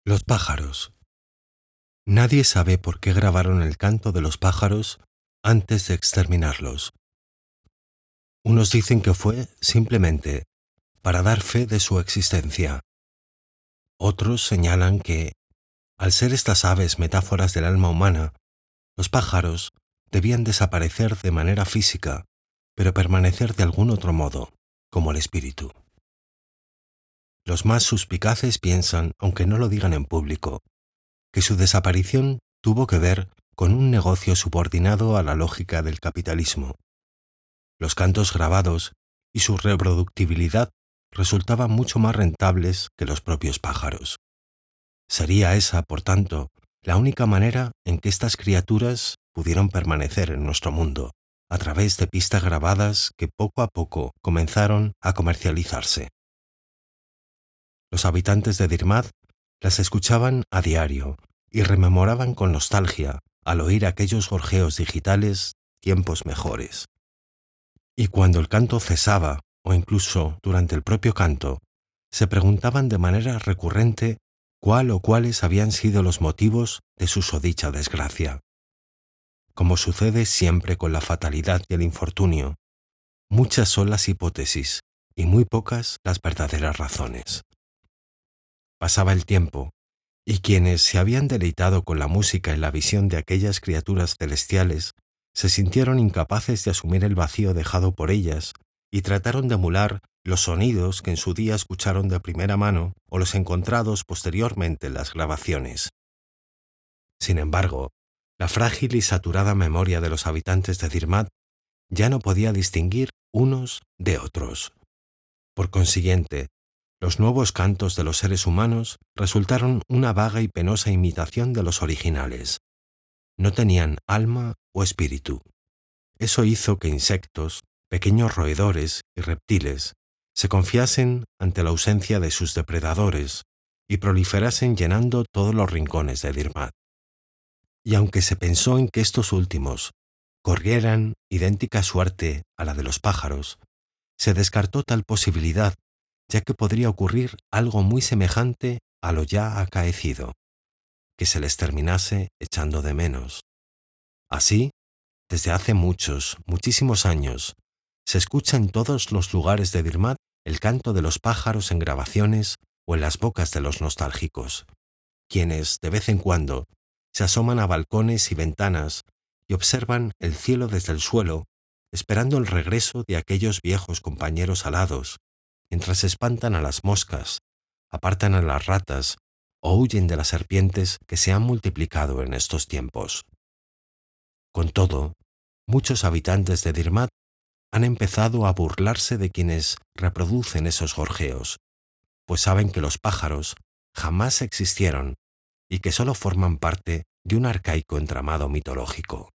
Los pájaros. Nadie sabe por qué grabaron el canto de los pájaros antes de exterminarlos. Unos dicen que fue simplemente para dar fe de su existencia. Otros señalan que, al ser estas aves metáforas del alma humana, los pájaros debían desaparecer de manera física, pero permanecer de algún otro modo, como el espíritu. Los más suspicaces piensan, aunque no lo digan en público, que su desaparición tuvo que ver con un negocio subordinado a la lógica del capitalismo. Los cantos grabados y su reproductibilidad resultaban mucho más rentables que los propios pájaros. Sería esa, por tanto, la única manera en que estas criaturas pudieron permanecer en nuestro mundo, a través de pistas grabadas que poco a poco comenzaron a comercializarse. Los habitantes de Dirmad las escuchaban a diario y rememoraban con nostalgia al oír aquellos gorjeos digitales tiempos mejores. Y cuando el canto cesaba, o incluso durante el propio canto, se preguntaban de manera recurrente cuál o cuáles habían sido los motivos de su susodicha desgracia. Como sucede siempre con la fatalidad y el infortunio, muchas son las hipótesis y muy pocas las verdaderas razones. Pasaba el tiempo, y quienes se habían deleitado con la música y la visión de aquellas criaturas celestiales se sintieron incapaces de asumir el vacío dejado por ellas y trataron de emular los sonidos que en su día escucharon de primera mano o los encontrados posteriormente en las grabaciones. Sin embargo, la frágil y saturada memoria de los habitantes de Dirmad ya no podía distinguir unos de otros. Por consiguiente, los nuevos cantos de los seres humanos resultaron una vaga y penosa imitación de los originales. No tenían alma o espíritu. Eso hizo que insectos, pequeños roedores y reptiles se confiasen ante la ausencia de sus depredadores y proliferasen llenando todos los rincones de Dirmad. Y aunque se pensó en que estos últimos corrieran idéntica suerte a la de los pájaros, se descartó tal posibilidad, ya que podría ocurrir algo muy semejante a lo ya acaecido, que se les terminase echando de menos. Así, desde hace muchísimos años, se escucha en todos los lugares de Dirmad el canto de los pájaros en grabaciones o en las bocas de los nostálgicos, quienes, de vez en cuando, se asoman a balcones y ventanas y observan el cielo desde el suelo, esperando el regreso de aquellos viejos compañeros alados, mientras espantan a las moscas, apartan a las ratas o huyen de las serpientes que se han multiplicado en estos tiempos. Con todo, muchos habitantes de Dirmad han empezado a burlarse de quienes reproducen esos gorjeos, pues saben que los pájaros jamás existieron y que solo forman parte de un arcaico entramado mitológico.